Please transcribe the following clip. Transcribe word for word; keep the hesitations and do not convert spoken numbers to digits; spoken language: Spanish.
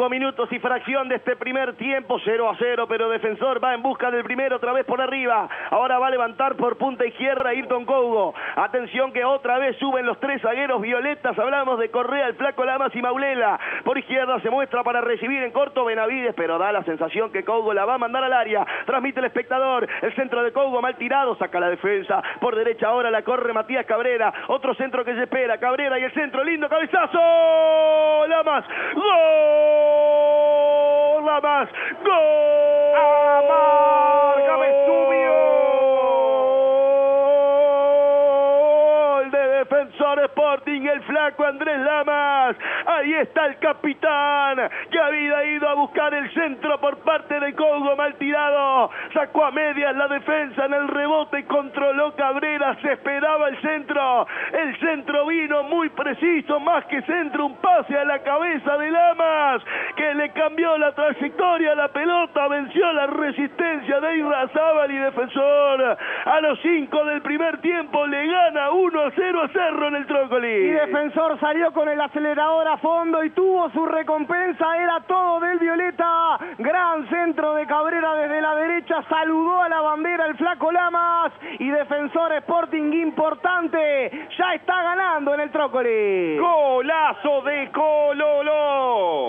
Cinco minutos y fracción de este primer tiempo, cero a cero, pero Defensor va en busca del primero otra vez por arriba. Ahora va a levantar por punta izquierda Ayrton Cougo. Atención que otra vez suben los tres zagueros violetas. Hablamos de Correa, el Flaco Lamas y Maulela. Por izquierda se muestra para recibir en corto Benavides, pero da la sensación que Cougo la va a mandar al área. Transmite el espectador. El centro de Cougo mal tirado, saca la defensa. Por derecha ahora la corre Matías Cabrera. Otro centro que se espera. Cabrera y el centro. Lindo cabezazo. Lamas. ¡Gol! Lamas. ¡Gol! ¡Amarga, ¡Gol de Defensor Sporting! El flaco Andrés Lamas. Ahí está el capitán que había ido a buscar el centro por parte de Cougo mal tirado. Sacó a medias la defensa en el rebote. Controló Cabrera. Se esperaba el centro. El centro vino muy preciso. Más que centro, un pase a la cabeza de Lamas que le cambió la trayectoria a la pelota. Venció la resistencia de Irrazábal y Defensor. A los cinco del primer tiempo le gana uno a cero a Cerro en el Trócoli. Y Defensor salió con el acelerador a fondo y tuvo su recompensa. Era todo del violeta. Gran centro de Cabrera desde la derecha. Saludó a la bandera el flaco Lamas. Y Defensor Sporting importante. Ya está ganando en el Trócoli. Golazo de Cololo.